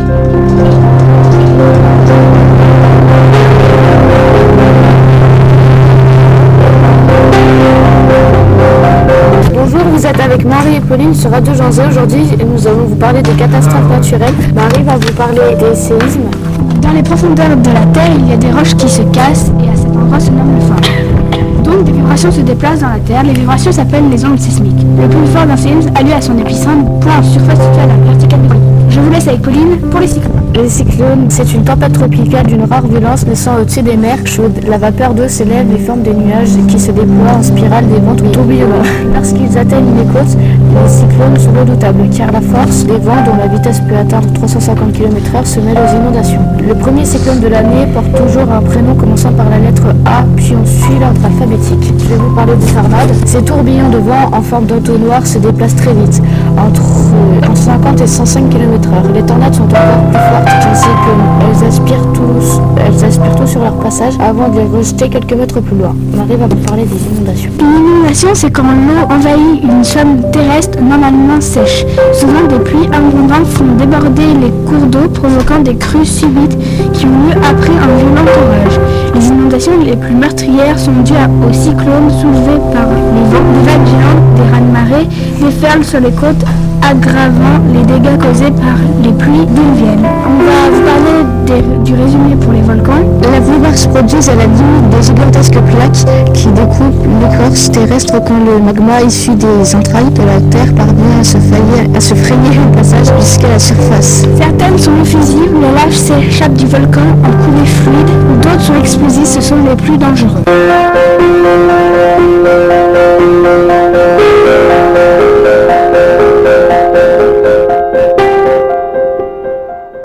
Bonjour, vous êtes avec Marie et Pauline sur Radio Janzé. Aujourd'hui, nous allons vous parler des catastrophes naturelles. Marie va vous parler des séismes. Dans les profondeurs de la Terre, il y a des roches qui se cassent et à cet endroit se nomme le fond. Donc des vibrations se déplacent dans la Terre. Les vibrations s'appellent les ondes sismiques. Le plus fort d'un séisme a lieu à son épicentre, point en surface situé à la verticale du globe. Je vous laisse avec Pauline pour les cyclones. Les cyclones, c'est une tempête tropicale d'une rare violence naissant au-dessus des mers chaudes. La vapeur d'eau s'élève et forme des nuages qui se déploient en spirale des vents tourbillonnants. Lorsqu'ils atteignent les côtes, les cyclones sont redoutables car la force des vents, dont la vitesse peut atteindre 350 km/h, se mêle aux inondations. Le premier cyclone de l'année porte toujours un prénom commençant par la lettre A, puis on suit l'ordre alphabétique. Je vais vous parler des tornades. Ces tourbillons de vent en forme d'entonnoir se déplacent très vite, entre 50 et 105 km/h. Les tornades sont encore plus fortes qu'un cyclone. Elles aspirent tout sur leur passage avant de les rejeter quelques mètres plus loin. Marie va vous parler des inondations. Une inondation, c'est quand l'eau envahit une zone terrestre normalement sèche. Souvent, des pluies abondantes font déborder les cours d'eau, provoquant des crues subites qui ont lieu après un violent orage. Les inondations les plus meurtrières sont dues aux cyclones soulevés par les vents, des vagues géantes, des raz-de-marée, des perles sur les côtes, aggravant les dégâts causés par les pluies diluviennes. On va vous parler du résumé pour les volcans. La plupart se produisent à la limite des gigantesques plaques qui découpent l'écorce terrestre quand le magma issu des entrailles de la Terre parvient à se frayer un passage jusqu'à la surface. Certaines sont infusibles, les laves s'échappent du volcan en coulées fluides, d'autres sont explosives, ce sont les plus dangereux.